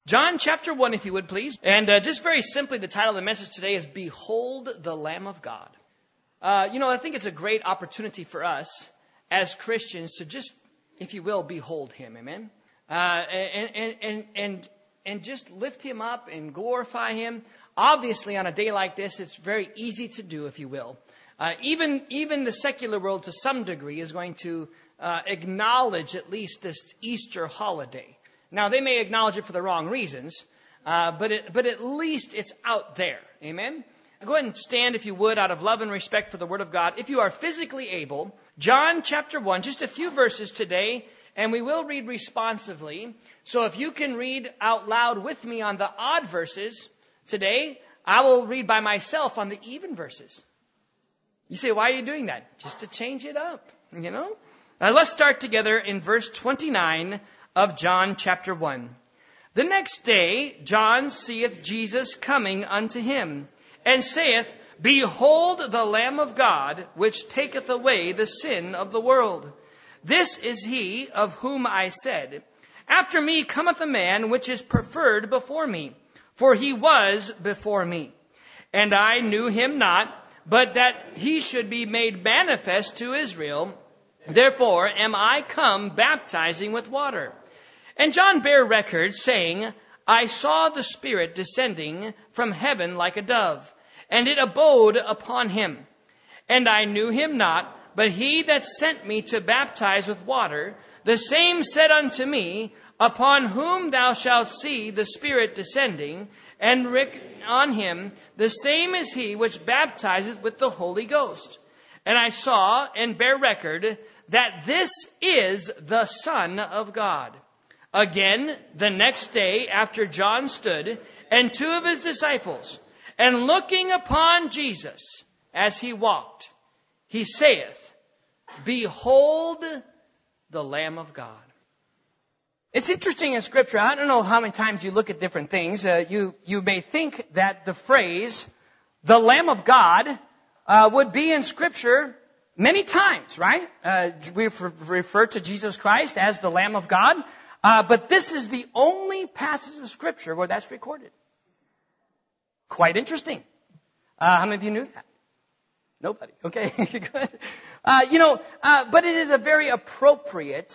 John chapter 1, if you would, please. And just very simply, the title of the message today is Behold the Lamb of God. I think it's a great opportunity for us as Christians to just, if you will, behold Him. Amen? And just lift Him up and glorify Him. Obviously, on a day like this, it's very easy to do, if you will. Even the secular world, to some degree, is going to acknowledge at least this Easter holiday. Now, they may acknowledge it for the wrong reasons, but at least it's out there. Amen? Go ahead and stand, if you would, out of love and respect for the Word of God. If you are physically able, John chapter 1, just a few verses today, and we will read responsively. So if you can read out loud with me on the odd verses today, I will read by myself on the even verses. You say, why are you doing that? Just to change it up, Let's start together in verse 29 of John chapter 1. The next day, John seeth Jesus coming unto him, and saith, Behold the Lamb of God, which taketh away the sin of the world. This is he of whom I said, After me cometh a man which is preferred before me, for he was before me. And I knew him not, but that he should be made manifest to Israel. Therefore am I come baptizing with water. And John bare record, saying, I saw the Spirit descending from heaven like a dove, and it abode upon him. And I knew him not, but he that sent me to baptize with water, the same said unto me, Upon whom thou shalt see the Spirit descending, and on him, the same is he which baptizeth with the Holy Ghost. And I saw and bare record that this is the Son of God. Again, the next day after John stood, and two of his disciples, and looking upon Jesus as he walked, he saith, Behold the Lamb of God. It's interesting in Scripture. I don't know how many times you look at different things. You may think that the phrase, the Lamb of God, would be in Scripture many times, right? We refer to Jesus Christ as the Lamb of God. But this is the only passage of Scripture where that's recorded. Quite interesting. How many of you knew that? Nobody. Okay, good. But it is a very appropriate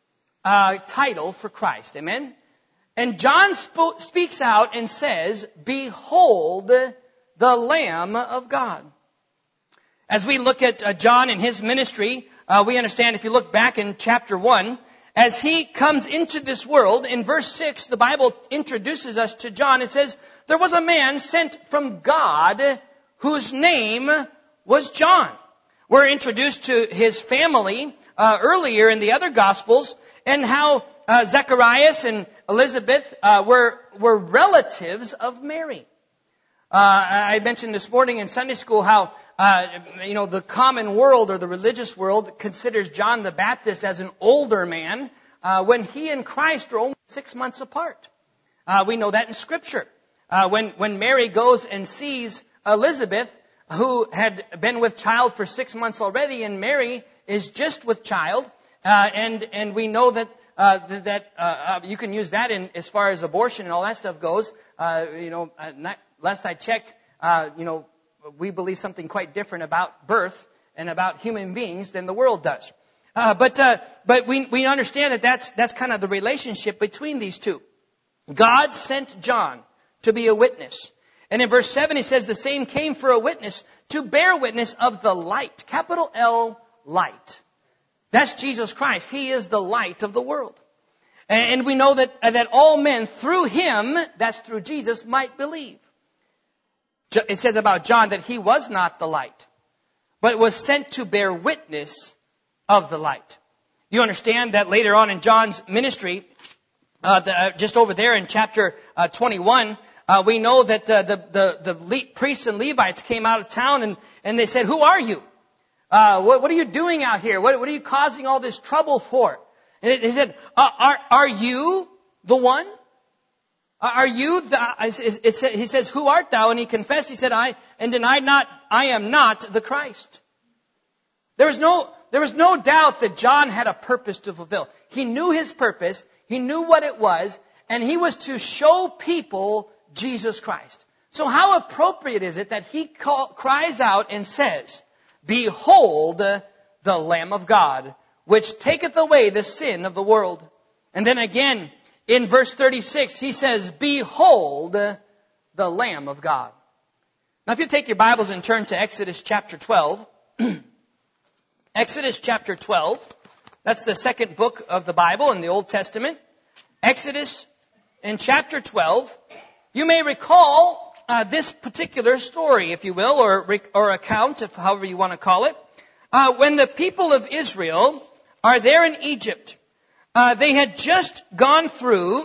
title for Christ. Amen? And John speaks out and says, Behold the Lamb of God. As we look at John and his ministry, we understand if you look back in chapter 1, as he comes into this world, in verse 6, the Bible introduces us to John. It says, there was a man sent from God whose name was John. We're introduced to his family earlier in the other Gospels, and how Zacharias and Elizabeth were relatives of Mary. I mentioned this morning in Sunday school how the common world or the religious world considers John the Baptist as an older man when he and Christ are only 6 months apart. We know that in Scripture. When Mary goes and sees Elizabeth, who had been with child for 6 months already, and Mary is just with child, and we know that you can use that in as far as abortion and all that stuff goes. Last I checked, we believe something quite different about birth and about human beings than the world does. But we understand that that's kind of the relationship between these two. God sent John to be a witness. And in verse 7 he says, the same came for a witness to bear witness of the light. Capital L, light. That's Jesus Christ. He is the light of the world. And we know that all men through him, that's through Jesus, might believe. It says about John that he was not the light, but was sent to bear witness of the light. You understand that later on in John's ministry, just over there in chapter 21, we know that the priests and Levites came out of town and they said, Who are you? What are you doing out here? What are you causing all this trouble for? And they said, Are you the one? Are you he says, Who art thou? And he confessed, he said, I am not the Christ. There was no doubt that John had a purpose to fulfill. He knew his purpose. He knew what it was. and he was to show people Jesus Christ. So how appropriate is it that he cries out and says, "Behold the Lamb of God, which taketh away the sin of the world." And then again, in verse 36, he says, "Behold the Lamb of God." Now if you take your Bibles and turn to Exodus chapter 12, Exodus chapter 12, that's the second book of the Bible in the Old Testament. Exodus in chapter 12, you may recall this particular story, if you will, or account, if however you want to call it. When the people of Israel are there in Egypt, they had just gone through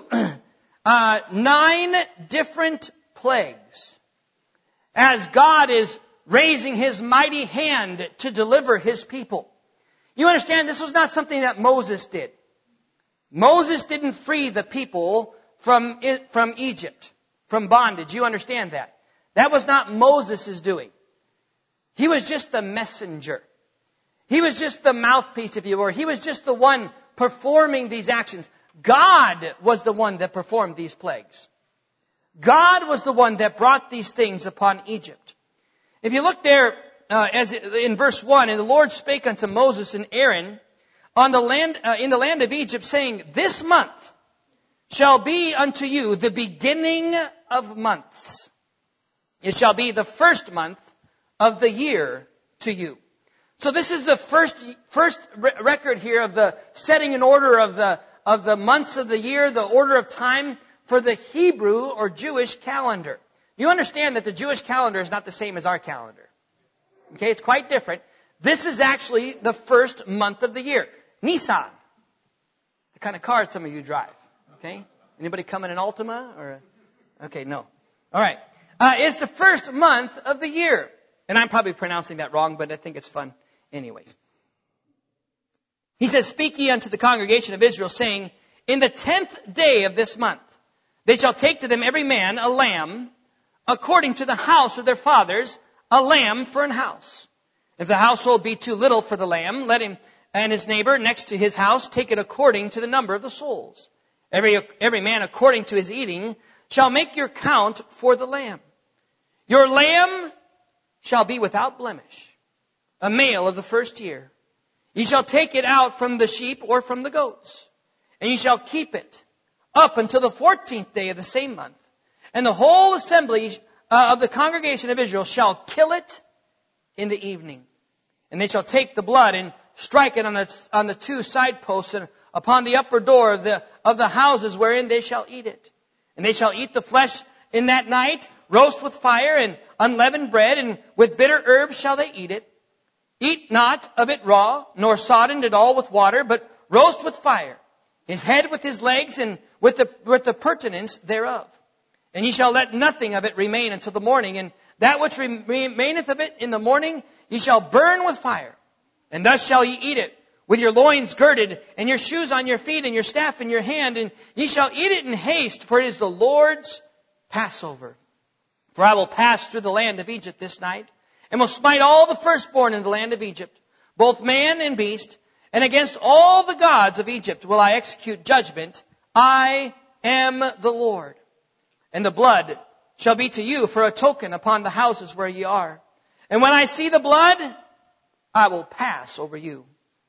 9 different plagues. As God is raising His mighty hand to deliver His people. You understand, this was not something that Moses did. Moses didn't free the people from Egypt, from bondage. You understand that? That was not Moses' doing. He was just the messenger. He was just the mouthpiece, if you will. He was just the one performing these actions. God was the one that performed these plagues. God was the one that brought these things upon Egypt. If you look there, in verse 1, "And the Lord spake unto Moses and Aaron on the land, in the land of Egypt, saying, This month shall be unto you the beginning of months. It shall be the first month of the year to you." So this is the first record here of the setting in order of the months of the year, the order of time for the Hebrew or Jewish calendar. You understand that the Jewish calendar is not the same as our calendar. Okay, it's quite different. This is actually the first month of the year. Nissan. The kind of car some of you drive. Okay? Anybody come in an Altima? Okay, no. All right. It's the first month of the year. And I'm probably pronouncing that wrong, but I think it's fun anyways. He says, "Speak ye unto the congregation of Israel, saying, In the 10th day of this month, they shall take to them every man a lamb, according to the house of their fathers, a lamb for an house. If the household be too little for the lamb, let him and his neighbor next to his house take it according to the number of the souls. Every man according to his eating shall make your count for the lamb. Your lamb shall be without blemish, a male of the first year. Ye shall take it out from the sheep or from the goats, and ye shall keep it up until the 14th day of the same month. And the whole assembly of the congregation of Israel shall kill it in the evening. And they shall take the blood and strike it on the 2 side posts and upon the upper door of the houses wherein they shall eat it. And they shall eat the flesh in that night, roast with fire and unleavened bread, and with bitter herbs shall they eat it. Eat not of it raw, nor soddened at all with water, but roast with fire, his head with his legs, and with the purtenance thereof. And ye shall let nothing of it remain until the morning, and that which remaineth of it in the morning ye shall burn with fire. And thus shall ye eat it, with your loins girded, and your shoes on your feet, and your staff in your hand, and ye shall eat it in haste, for it is the Lord's Passover. For I will pass through the land of Egypt this night, and will smite all the firstborn in the land of Egypt, both man and beast, and against all the gods of Egypt will I execute judgment. I am the Lord. And the blood shall be to you for a token upon the houses where ye are. And when I see the blood, I will pass over you.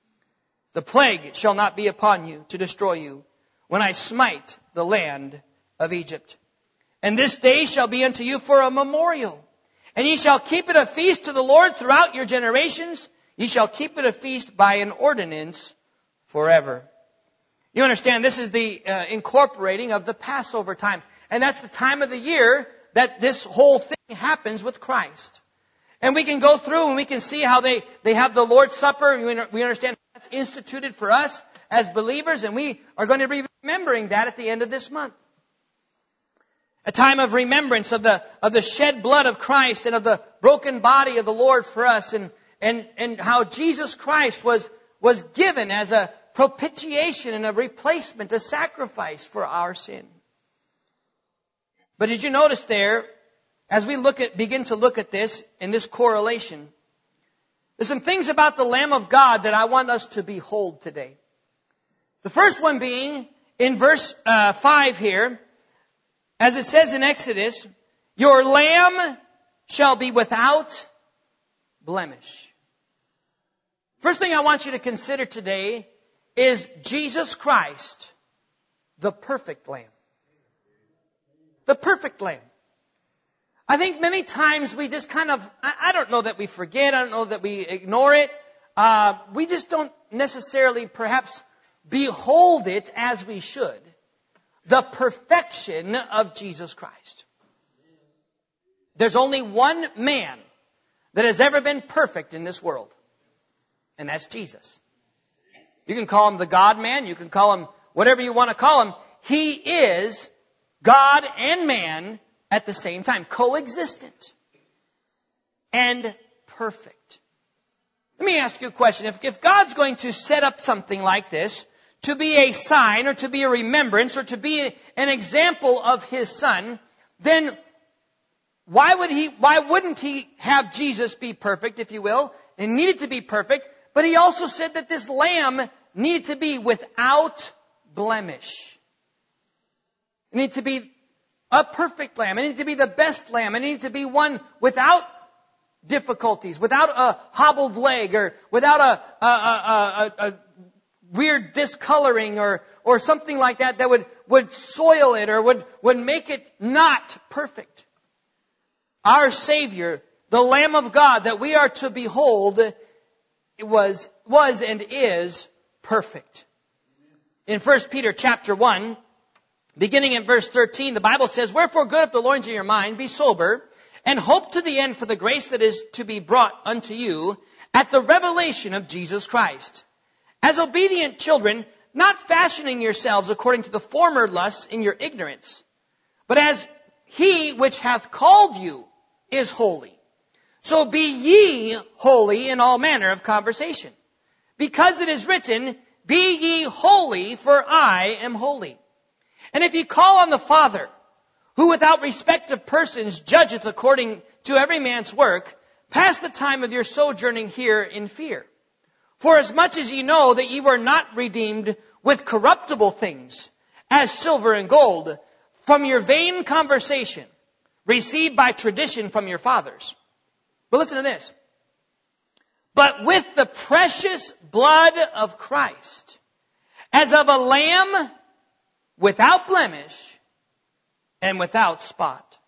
The plague shall not be upon you to destroy you when I smite the land of Egypt. And this day shall be unto you for a memorial. And ye shall keep it a feast to the Lord throughout your generations. Ye shall keep it a feast by an ordinance forever. You understand, this is the incorporating of the Passover time. And that's the time of the year that this whole thing happens with Christ. And we can go through and we can see how they have the Lord's Supper. We understand that's instituted for us as believers, and we are going to be remembering that at the end of this month. A time of remembrance of the shed blood of Christ and of the broken body of the Lord for us, and how Jesus Christ was given as a propitiation and a replacement, a sacrifice for our sin. But did you notice there, as we begin to look at this in this correlation, there's some things about the Lamb of God that I want us to behold today. The first one being in verse 5 here, as it says in Exodus, your lamb shall be without blemish. First thing I want you to consider today is Jesus Christ, the perfect lamb. The perfect lamb. I think many times we just kind of, I don't know that we forget, I don't know that we ignore it. We just don't necessarily perhaps behold it as we should. The perfection of Jesus Christ. There's only one man that has ever been perfect in this world. And that's Jesus. You can call him the God-man. You can call him whatever you want to call him. He is God and man at the same time. Coexistent. And perfect. Let me ask you a question. If God's going to set up something like this to be a sign or to be a remembrance or to be an example of His Son, then why wouldn't He have Jesus be perfect, if you will, and needed to be perfect? But He also said that this lamb needed to be without blemish. It needed to be a perfect lamb. It needed to be the best lamb. It needed to be one without difficulties, without a hobbled leg, or without a weird discoloring or something like that would soil it or would make it not perfect. Our Savior, the Lamb of God that we are to behold, was and is perfect. In 1 Peter chapter 1, beginning in verse 13, the Bible says, wherefore gird up the loins of your mind, be sober, and hope to the end for the grace that is to be brought unto you at the revelation of Jesus Christ. As obedient children, not fashioning yourselves according to the former lusts in your ignorance, but as He which hath called you is holy. So be ye holy in all manner of conversation. Because it is written, be ye holy, for I am holy. And if ye call on the Father, who without respect of persons judgeth according to every man's work, pass the time of your sojourning here in fear. For as much as ye know that ye were not redeemed with corruptible things, as silver and gold, from your vain conversation, received by tradition from your fathers. But listen to this. But with the precious blood of Christ, as of a lamb without blemish and without spot.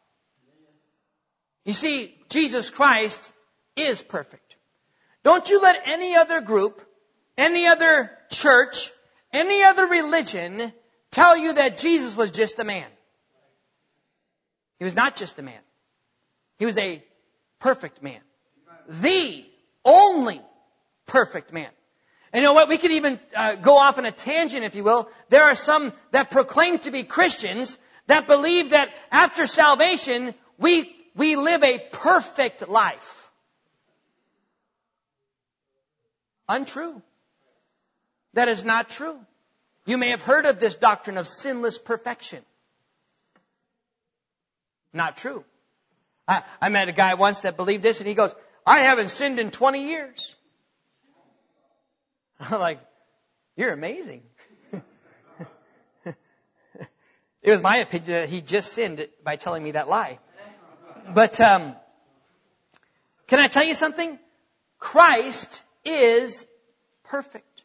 You see, Jesus Christ is perfect. Don't you let any other group, any other church, any other religion tell you that Jesus was just a man. He was not just a man. He was a perfect man. The only perfect man. And you know what? We could even go off on a tangent, if you will. There are some that proclaim to be Christians that believe that after salvation, we live a perfect life. Untrue. That is not true. You may have heard of this doctrine of sinless perfection. Not true. I met a guy once that believed this, and he goes, I haven't sinned in 20 years. I'm like, you're amazing. It was my opinion that he just sinned by telling me that lie. But can I tell you something? Christ is perfect.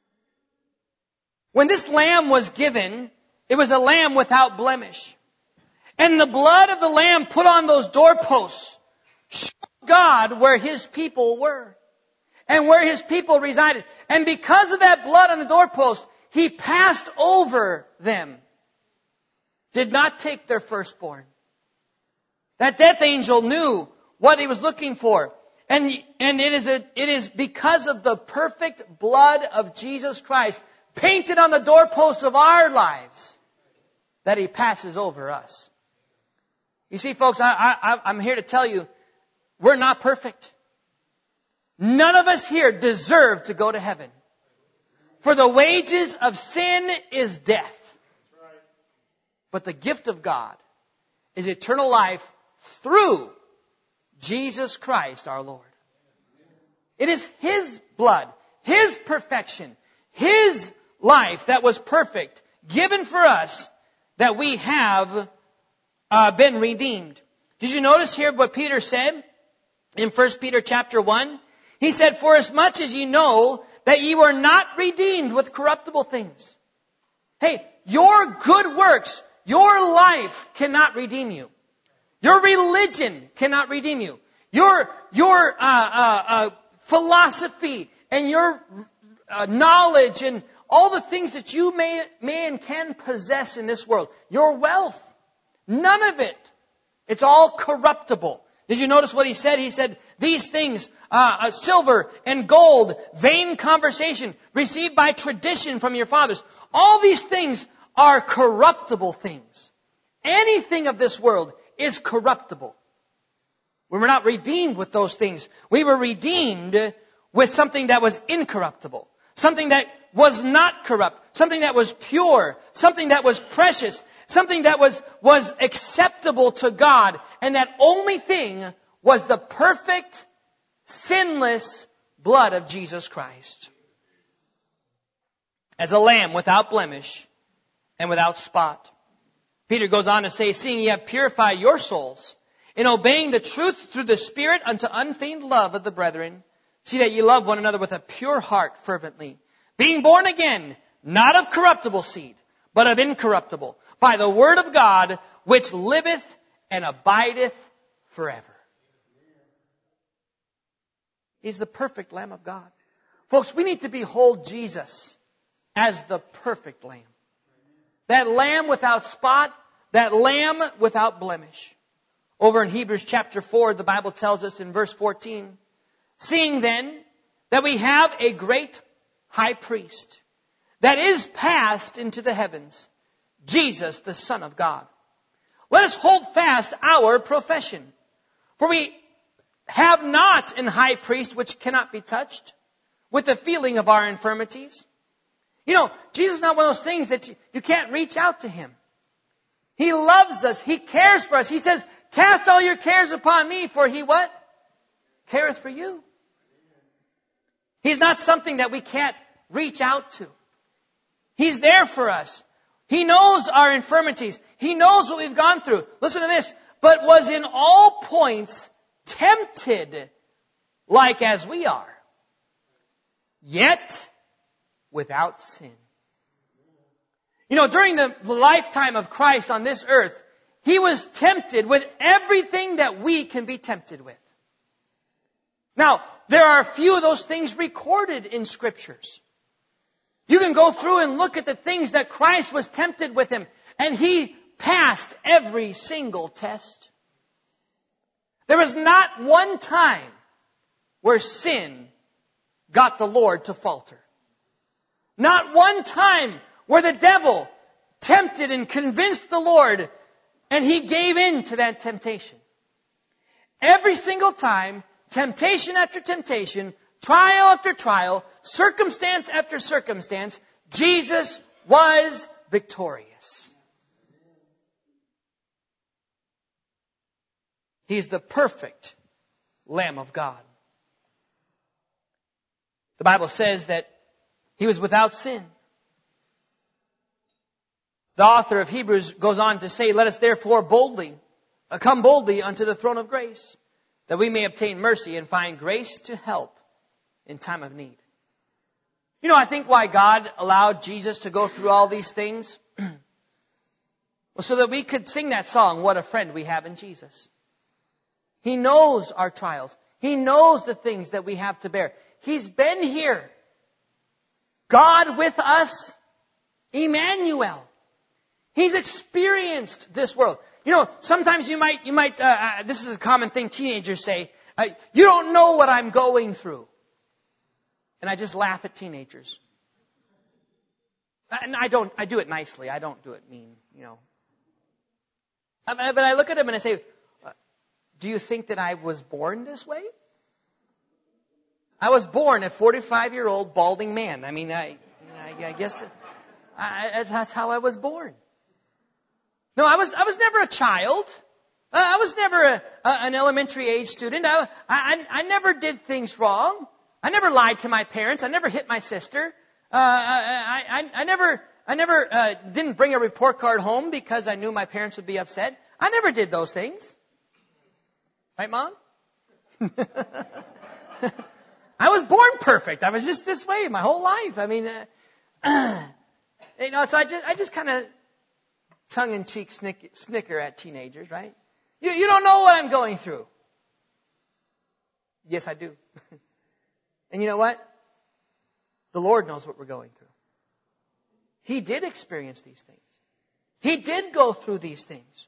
When this lamb was given, it was a lamb without blemish. And the blood of the lamb put on those doorposts showed God where His people were and where His people resided. And because of that blood on the doorpost, He passed over them. Did not take their firstborn. That death angel knew what he was looking for. And it is because of the perfect blood of Jesus Christ painted on the doorposts of our lives that He passes over us. You see, folks, I'm here to tell you, we're not perfect. None of us here deserve to go to heaven. For the wages of sin is death. But the gift of God is eternal life through Jesus Christ our Lord. It is His blood, His perfection, His life that was perfect given for us that we have been redeemed. Did you notice here what Peter said in 1 Peter chapter 1? He said, for as much as ye know that ye were not redeemed with corruptible things. Hey, your good works, your life cannot redeem you. Your religion cannot redeem you. Your philosophy and your knowledge and all the things that you may and can possess in this world. Your wealth. None of it. It's all corruptible. Did you notice what he said? He said, these things, silver and gold, vain conversation, received by tradition from your fathers. All these things are corruptible things. Anything of this world is corruptible. We were not redeemed with those things. We were redeemed with something that was incorruptible. Something that was not corrupt. Something that was pure. Something that was precious. Something that was acceptable to God. And that only thing was the perfect, sinless blood of Jesus Christ. As a lamb without blemish and without spot. Peter goes on to say, seeing ye have purified your souls in obeying the truth through the Spirit unto unfeigned love of the brethren, see that ye love one another with a pure heart fervently, being born again, not of corruptible seed, but of incorruptible, by the word of God, which liveth and abideth forever. He's the perfect Lamb of God. Folks, we need to behold Jesus as the perfect Lamb. That Lamb without spot, that Lamb without blemish. Over in Hebrews chapter 4, the Bible tells us in verse 14, seeing then that we have a great high priest that is passed into the heavens, Jesus, the Son of God. Let us hold fast our profession. For we have not an high priest which cannot be touched with the feeling of our infirmities. You know, Jesus is not one of those things that you can't reach out to Him. He loves us. He cares for us. He says, cast all your cares upon me, for He what? Careth for you. He's not something that we can't reach out to. He's there for us. He knows our infirmities. He knows what we've gone through. Listen to this. But was in all points tempted like as we are, yet without sin. You know, during the lifetime of Christ on this earth, He was tempted with everything that we can be tempted with. Now, there are a few of those things recorded in Scriptures. You can go through and look at the things that Christ was tempted with Him, and He passed every single test. There was not one time where sin got the Lord to falter. Not one time where the devil tempted and convinced the Lord and He gave in to that temptation. Every single time, temptation after temptation, trial after trial, circumstance after circumstance, Jesus was victorious. He's the perfect Lamb of God. The Bible says that He was without sin. The author of Hebrews goes on to say, let us therefore come boldly unto the throne of grace, that we may obtain mercy and find grace to help in time of need. You know, I think why God allowed Jesus to go through all these things was so that we could sing that song, What a Friend We Have in Jesus. He knows our trials. He knows the things that we have to bear. He's been here. God with us, Emmanuel. He's experienced this world. You know, sometimes you might, this is a common thing teenagers say, you don't know what I'm going through. And I just laugh at teenagers. And I do it nicely. I don't do it mean, you know. But I look at them and I say, do you think that I was born this way? I was born a 45-year-old balding man. I mean, I guess that's how I was born. No, I was never a child. I was never an elementary age student. I never did things wrong. I never lied to my parents. I never hit my sister. I didn't bring a report card home because I knew my parents would be upset. I never did those things. Right, Mom? I was born perfect. I was just this way my whole life. I mean, so I just kind of tongue-in-cheek snicker at teenagers, right? You don't know what I'm going through. Yes, I do. And you know what? The Lord knows what we're going through. He did experience these things. He did go through these things.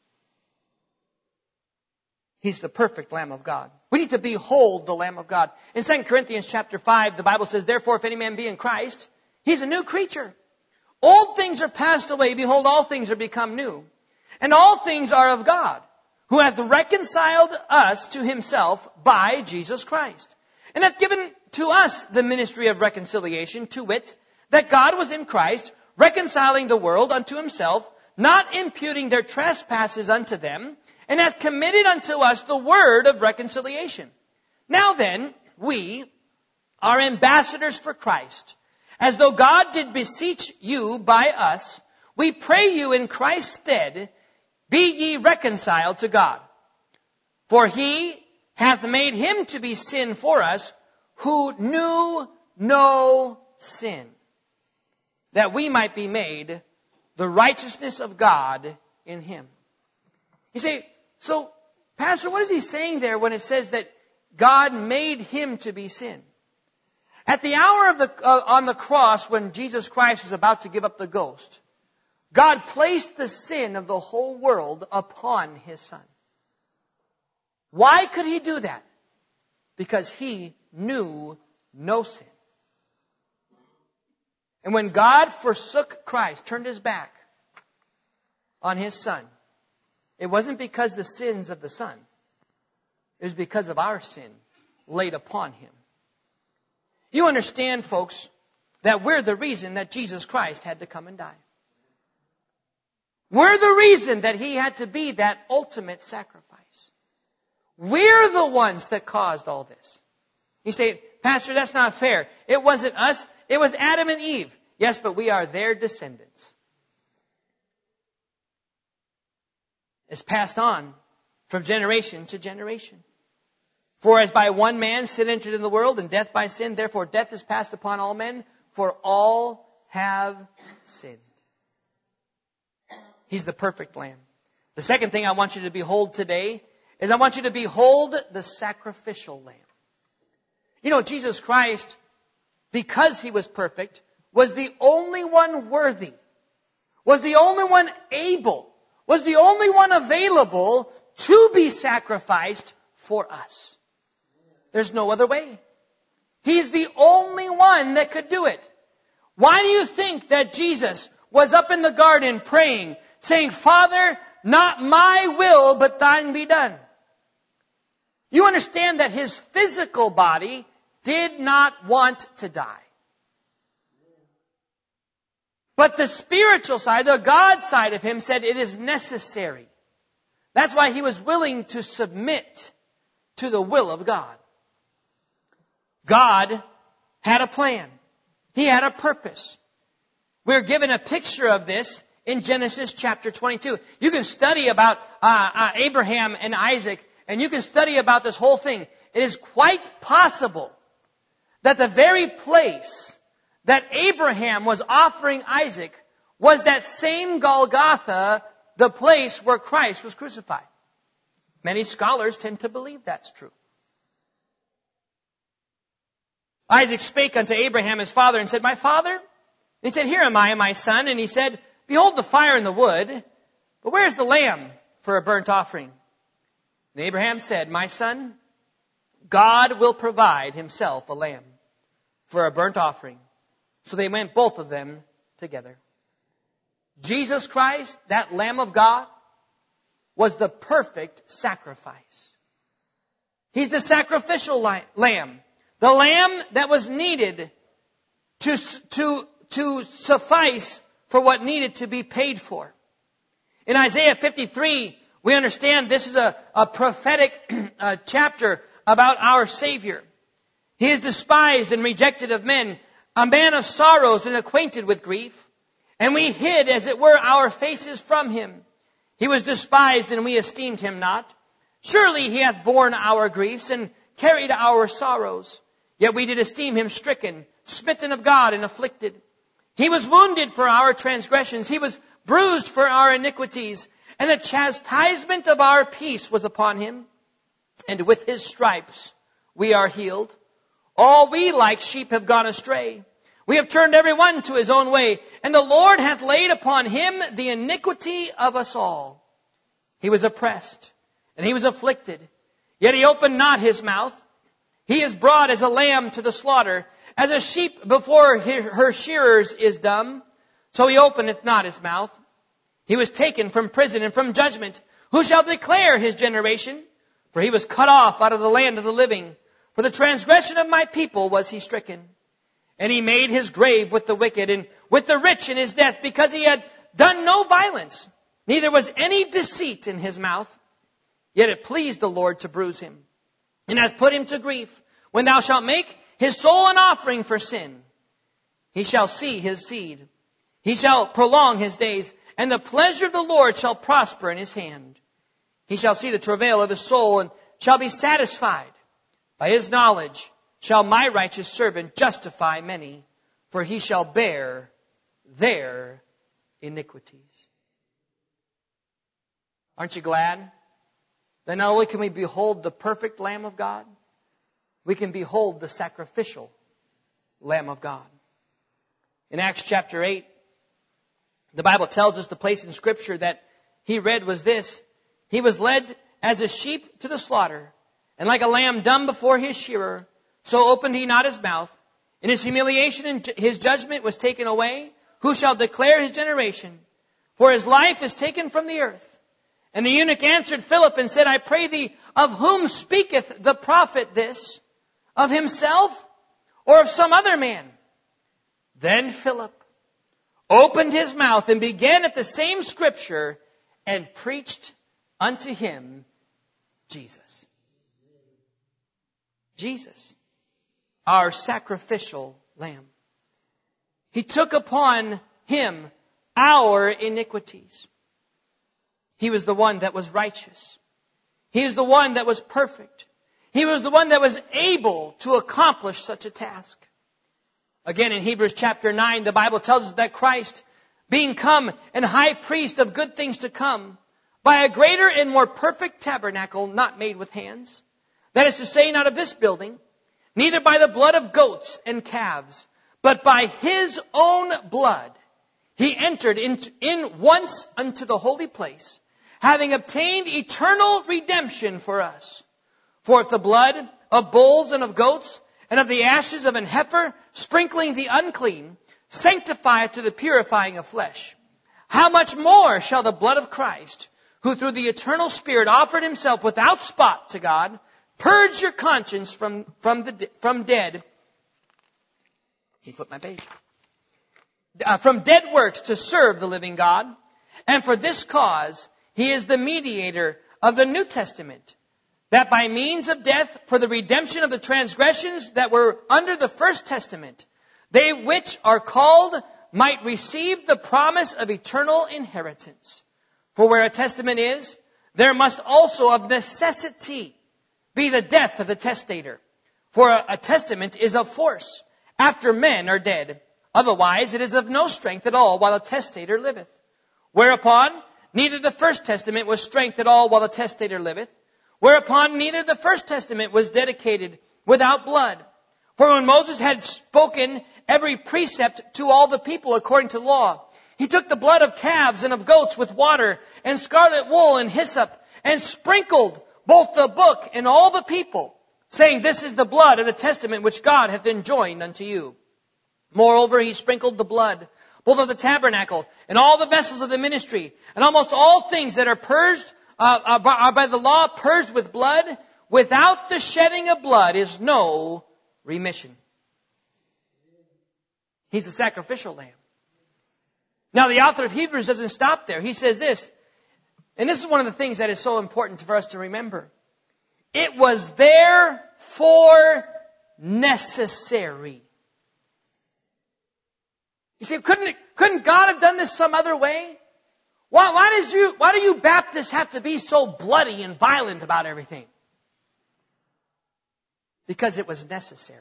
He's the perfect Lamb of God. We need to behold the Lamb of God. In 2 Corinthians chapter 5, the Bible says, "Therefore, if any man be in Christ, he's a new creature. Old things are passed away. Behold, all things are become new. And all things are of God, who hath reconciled us to himself by Jesus Christ, and hath given to us the ministry of reconciliation, to wit, that God was in Christ, reconciling the world unto himself, not imputing their trespasses unto them, and hath committed unto us the word of reconciliation. Now then, we are ambassadors for Christ. As though God did beseech you by us, we pray you in Christ's stead, be ye reconciled to God. For he hath made him to be sin for us, who knew no sin, that we might be made the righteousness of God in him." You say, so, Pastor, what is he saying there when it says that God made him to be sin? At the hour on the cross, when Jesus Christ was about to give up the ghost, God placed the sin of the whole world upon his Son. Why could he do that? Because he knew no sin. And when God forsook Christ, turned his back on his Son, it wasn't because the sins of the Son. It was because of our sin laid upon him. You understand, folks, that we're the reason that Jesus Christ had to come and die. We're the reason that he had to be that ultimate sacrifice. We're the ones that caused all this. You say, Pastor, that's not fair. It wasn't us. It was Adam and Eve. Yes, but we are their descendants. It's passed on from generation to generation. For as by one man sin entered in the world, and death by sin, therefore death is passed upon all men, for all have sinned. He's the perfect Lamb. The second thing I want you to behold today is I want you to behold the sacrificial Lamb. You know, Jesus Christ, because he was perfect, was the only one worthy, was the only one able, was the only one available to be sacrificed for us. There's no other way. He's the only one that could do it. Why do you think that Jesus was up in the garden praying, saying, "Father, not my will, but thine be done"? You understand that his physical body did not want to die. But the spiritual side, the God side of him said it is necessary. That's why he was willing to submit to the will of God. God had a plan. He had a purpose. We're given a picture of this in Genesis chapter 22. You can study about Abraham and Isaac, and you can study about this whole thing. It is quite possible that the very place that Abraham was offering Isaac was that same Golgotha, the place where Christ was crucified. Many scholars tend to believe that's true. Isaac spake unto Abraham his father and said, "My father?" And he said, "Here am I, my son." And he said, "Behold the fire and the wood, but where's the lamb for a burnt offering?" And Abraham said, "My son, God will provide himself a lamb for a burnt offering." So they went both of them together. Jesus Christ, that Lamb of God, was the perfect sacrifice. He's the sacrificial lamb. The lamb that was needed to suffice for what needed to be paid for. In Isaiah 53, we understand this is a prophetic chapter about our Savior. He is despised and rejected of men, a man of sorrows and acquainted with grief. and we hid, as it were, our faces from him. He was despised, and we esteemed him not. Surely he hath borne our griefs, and carried our sorrows. Yet we did esteem him stricken, smitten of God, and afflicted. He was wounded for our transgressions. He was bruised for our iniquities. And the chastisement of our peace was upon him. And with his stripes we are healed. All we like sheep have gone astray. We have turned every one to his own way. And the Lord hath laid upon him the iniquity of us all. He was oppressed, and he was afflicted. Yet he opened not his mouth. He is brought as a lamb to the slaughter. As a sheep before her shearers is dumb, so he openeth not his mouth. He was taken from prison and from judgment. Who shall declare his generation? For he was cut off out of the land of the living. For the transgression of my people was he stricken. And he made his grave with the wicked and with the rich in his death, because he had done no violence, neither was any deceit in his mouth. Yet it pleased the Lord to bruise him, and hath put him to grief. When thou shalt make his soul an offering for sin, he shall see his seed. He shall prolong his days, and the pleasure of the Lord shall prosper in his hand. He shall see the travail of his soul, and shall be satisfied. By his knowledge shall my righteous servant justify many, for he shall bear their iniquities. Aren't you glad that not only can we behold the perfect Lamb of God, we can behold the sacrificial Lamb of God. In Acts chapter 8, the Bible tells us the place in Scripture that he read was this: He was led as a sheep to the slaughter, and like a lamb dumb before his shearer, so opened he not his mouth. In his humiliation and his judgment was taken away. Who shall declare his generation? For his life is taken from the earth. And the eunuch answered Philip and said, I pray thee, of whom speaketh the prophet this? Of himself, or of some other man? Then Philip opened his mouth and began at the same Scripture and preached unto him Jesus. Jesus, our sacrificial Lamb. He took upon him our iniquities. He was the one that was righteous. He was the one that was perfect. He was the one that was able to accomplish such a task. Again, in Hebrews chapter 9, the Bible tells us that Christ, being come and high priest of good things to come, by a greater and more perfect tabernacle, not made with hands, that is to say, not of this building, neither by the blood of goats and calves, but by his own blood, he entered in once unto the holy place, having obtained eternal redemption for us. For if the blood of bulls and of goats and of the ashes of an heifer, sprinkling the unclean, sanctifieth to the purifying of flesh, how much more shall the blood of Christ, who through the eternal Spirit offered himself without spot to God, purge your conscience from dead. From dead works to serve the living God. And for this cause, he is the mediator of the New Testament, that by means of death for the redemption of the transgressions that were under the first testament, they which are called might receive the promise of eternal inheritance. For where a testament is, there must also of necessity be the death of the testator. For a testament is of force after men are dead. Otherwise it is of no strength at all while the testator liveth. Whereupon neither the first testament was strength at all while the testator liveth. Whereupon neither the first testament was dedicated without blood. For when Moses had spoken every precept to all the people according to law, he took the blood of calves and of goats with water and scarlet wool and hyssop, and sprinkled both the book and all the people, saying, This is the blood of the testament which God hath enjoined unto you. Moreover, he sprinkled the blood both of the tabernacle and all the vessels of the ministry, and almost all things that are purged are by the law purged with blood. Without the shedding of blood is no remission. He's the sacrificial lamb. Now, the author of Hebrews doesn't stop there. He says this, and this is one of the things that is so important for us to remember. It was therefore necessary. You say, couldn't God have done this some other way? Why do you Baptists have to be so bloody and violent about everything? Because it was necessary.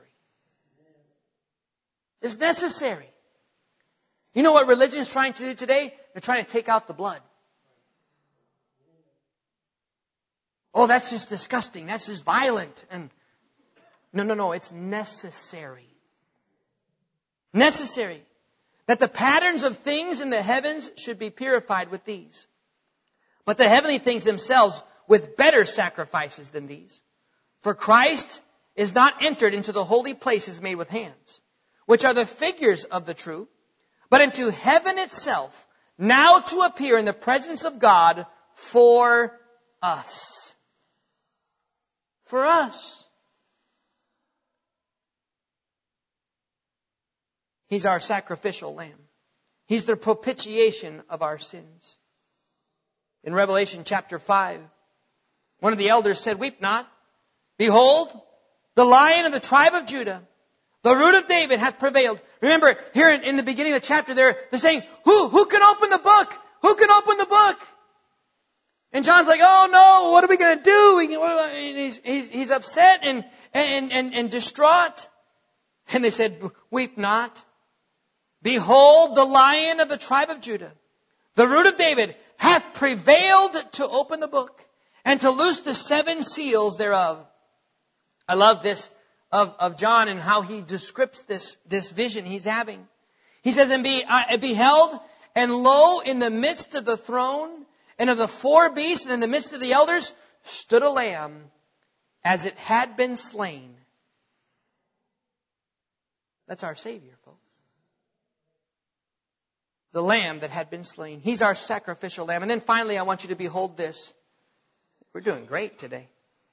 It's necessary. You know what religion is trying to do today? They're trying to take out the blood. Oh, that's just disgusting. That's just violent. And no, it's necessary. Necessary. That the patterns of things in the heavens should be purified with these. But the heavenly things themselves with better sacrifices than these. For Christ is not entered into the holy places made with hands, which are the figures of the true, but into heaven itself, now to appear in the presence of God for us. For us. He's our sacrificial lamb. He's the propitiation of our sins. In Revelation chapter 5, one of the elders said, "Weep not. Behold, the Lion of the tribe of Judah, the Root of David, hath prevailed." Remember, here in the beginning of the chapter, they're saying, Who can open the book? Who can open the book? And John's like, "Oh no, what are we going to do?" He's upset and distraught. And they said, "Weep not. Behold, the Lion of the tribe of Judah, the Root of David, hath prevailed to open the book and to loose the 7 seals thereof." I love this of John and how he describes this vision he's having. He says, "And I beheld, and lo, in the midst of the throne and of the 4 beasts and in the midst of the elders stood a lamb as it had been slain." That's our Savior, folks. The lamb that had been slain. He's our sacrificial lamb. And then finally, I want you to behold this. We're doing great today.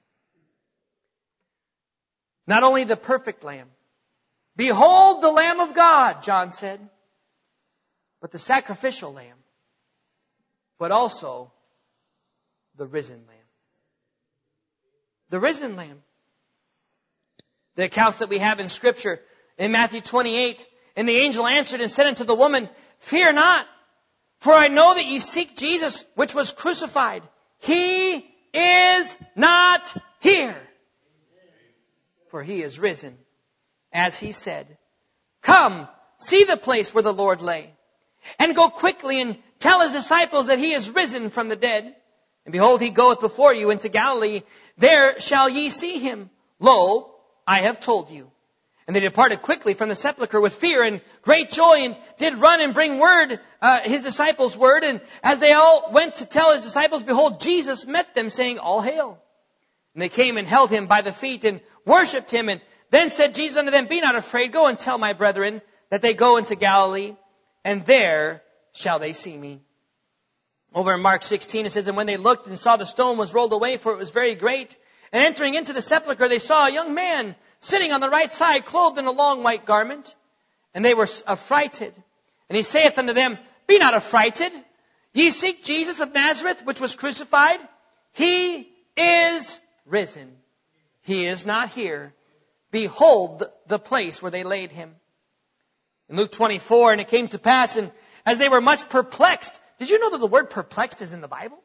Not only the perfect lamb. "Behold the Lamb of God," John said. But the sacrificial lamb. But also the risen lamb. The risen lamb. The accounts that we have in Scripture, in Matthew 28, "And the angel answered and said unto the woman, Fear not, for I know that ye seek Jesus, which was crucified. He is not here, for he is risen, as he said. Come, see the place where the Lord lay, and go quickly and tell his disciples that he is risen from the dead. And behold, he goeth before you into Galilee. There shall ye see him. Lo, I have told you." And they departed quickly from the sepulchre with fear and great joy, and did run and bring his disciples word. And as they all went to tell his disciples, behold, Jesus met them, saying, "All hail." And they came and held him by the feet and worshipped him. And then said Jesus unto them, "Be not afraid. Go and tell my brethren that they go into Galilee, and there shall they see me." Over in Mark 16, it says, "And when they looked and saw the stone was rolled away, for it was very great, and entering into the sepulchre, they saw a young man sitting on the right side, clothed in a long white garment. And they were affrighted. And he saith unto them, Be not affrighted. Ye seek Jesus of Nazareth, which was crucified. He is risen. He is not here. Behold the place where they laid him." In Luke 24, "And it came to pass, and as they were much perplexed." Did you know that the word perplexed is in the Bible?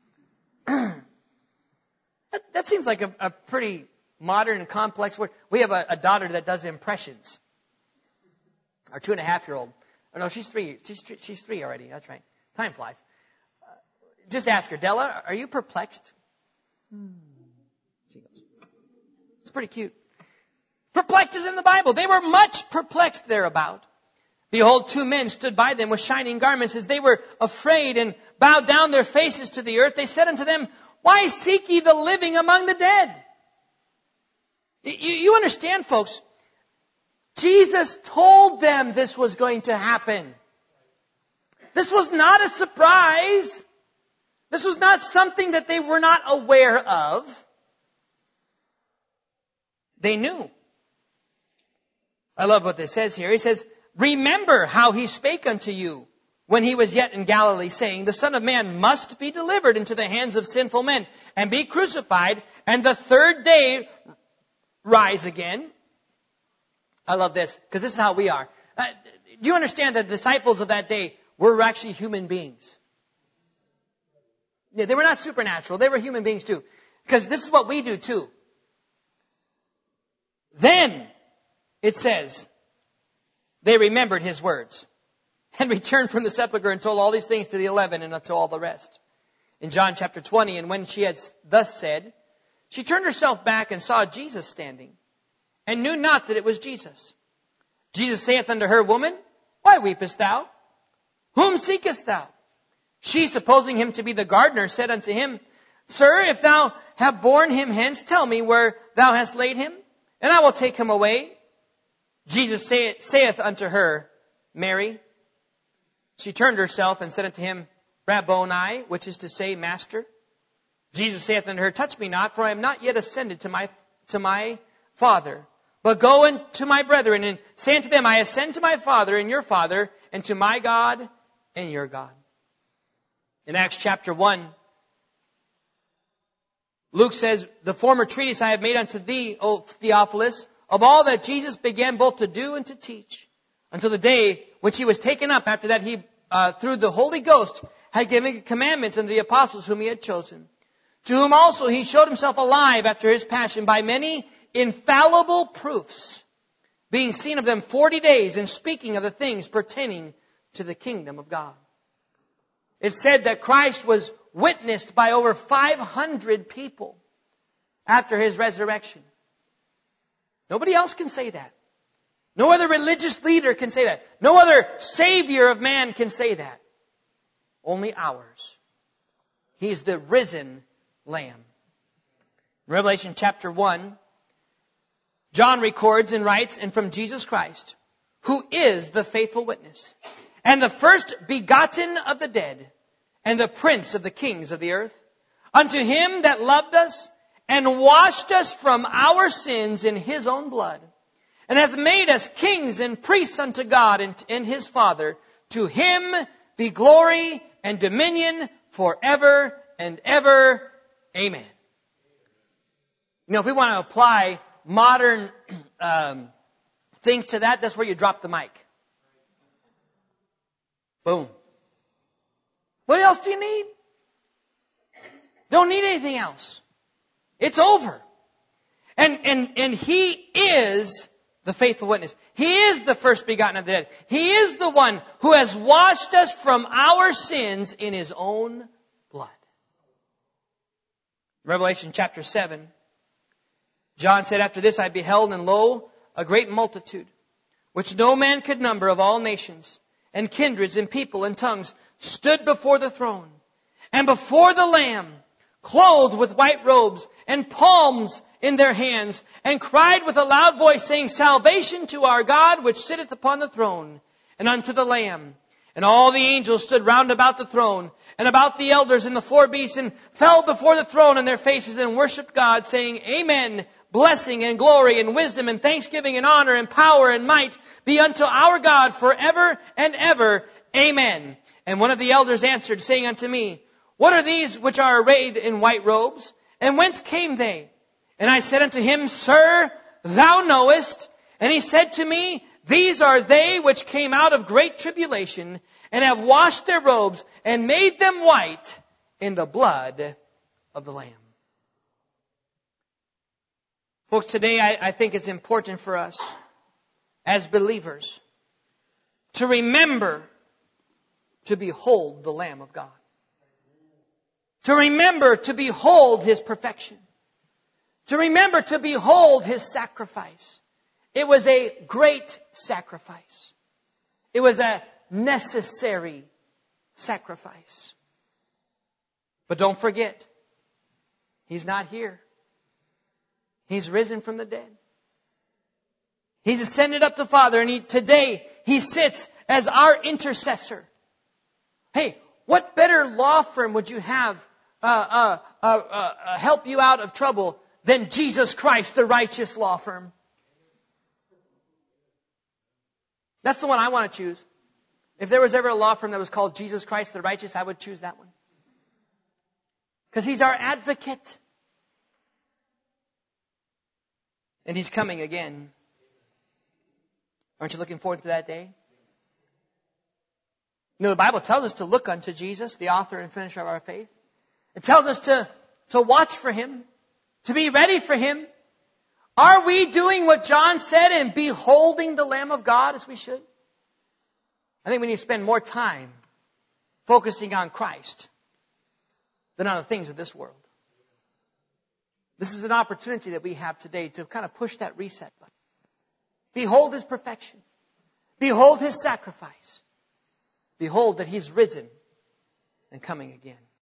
That seems like a pretty modern and complex word. We have a daughter that does impressions. Our 2.5-year-old. Oh no, she's 3. She's 3 already. That's right. Time flies. Just ask her, "Della, are you perplexed?" She goes. It's pretty cute. Perplexed is in the Bible. They were much perplexed thereabout. Behold, 2 men stood by them with shining garments. As they were afraid and bowed down their faces to the earth, they said unto them, "Why seek ye the living among the dead?" You understand, folks, Jesus told them this was going to happen. This was not a surprise. This was not something that they were not aware of. They knew. I love what this says here. He says, "Remember how he spake unto you when he was yet in Galilee, saying, The Son of Man must be delivered into the hands of sinful men, and be crucified, and the 3rd day rise again." I love this, because this is how we are. do you understand that the disciples of that day were actually human beings? Yeah, they were not supernatural. They were human beings too. Because this is what we do too. Then, it says, they remembered his words and returned from the sepulchre and told all these things to the 11 and to all the rest. In John chapter 20, and when she had thus said, she turned herself back and saw Jesus standing, and knew not that it was Jesus. Jesus saith unto her, Woman, why weepest thou? Whom seekest thou? She, supposing him to be the gardener, said unto him, Sir, if thou have borne him hence, tell me where thou hast laid him, and I will take him away. Jesus saith unto her, Mary. She turned herself and said unto him, Rabboni, which is to say, Master. Jesus saith unto her, Touch me not, for I am not yet ascended to my Father. But go unto my brethren, and say unto them, I ascend to my Father and your Father, and to my God and your God. In Acts chapter 1, Luke says, The former treatise I have made unto thee, O Theophilus, of all that Jesus began both to do and to teach, until the day which he was taken up. After that he, through the Holy Ghost, had given commandments unto the apostles whom he had chosen, to whom also he showed himself alive after his passion by many infallible proofs, being seen of them 40 days, and speaking of the things pertaining to the kingdom of God. It's said that Christ was witnessed by over 500 people after his resurrection. Nobody else can say that. No other religious leader can say that. No other savior of man can say that. Only ours. He's the risen Lamb. Revelation chapter 1, John records and writes, And from Jesus Christ, who is the faithful witness, and the first begotten of the dead, and the prince of the kings of the earth, unto him that loved us, and washed us from our sins in his own blood, and hath made us kings and priests unto God and his Father, to him be glory and dominion forever and ever. Amen. You know, if we want to apply modern things to that, that's where you drop the mic. Boom. What else do you need? Don't need anything else. It's over. And he is the faithful witness. He is the first begotten of the dead. He is the one who has washed us from our sins in his own blood. Revelation chapter 7. John said, After this I beheld, and lo, a great multitude, which no man could number, of all nations, and kindreds, and people, and tongues, stood before the throne, and before the Lamb, clothed with white robes, and palms in their hands, and cried with a loud voice, saying, Salvation to our God, which sitteth upon the throne, and unto the Lamb. And all the angels stood round about the throne, and about the elders and the four beasts, and fell before the throne on their faces, and worshipped God, saying, Amen. Blessing and glory and wisdom and thanksgiving and honor and power and might be unto our God forever and ever. Amen. And one of the elders answered, saying unto me, What are these which are arrayed in white robes? And whence came they? And I said unto him, Sir, thou knowest. And he said to me, These are they which came out of great tribulation, and have washed their robes, and made them white in the blood of the Lamb. Folks, today I think it's important for us as believers to remember to behold the Lamb of God. To remember to behold his perfection. To remember to behold his sacrifice. It was a great sacrifice. It was a necessary sacrifice. But don't forget, he's not here. He's risen from the dead. He's ascended up to the Father, and today he sits as our intercessor. Hey, what better law firm would you have help you out of trouble than Jesus Christ, the righteous law firm? That's the one I want to choose. If there was ever a law firm that was called Jesus Christ, the righteous, I would choose that one. Because he's our advocate. And he's coming again. Aren't you looking forward to that day? You know, the Bible tells us to look unto Jesus, the author and finisher of our faith. It tells us to watch for Him, to be ready for Him. Are we doing what John said and beholding the Lamb of God as we should? I think we need to spend more time focusing on Christ than on the things of this world. This is an opportunity that we have today to kind of push that reset button. Behold His perfection. Behold His sacrifice. Behold that He's risen and coming again.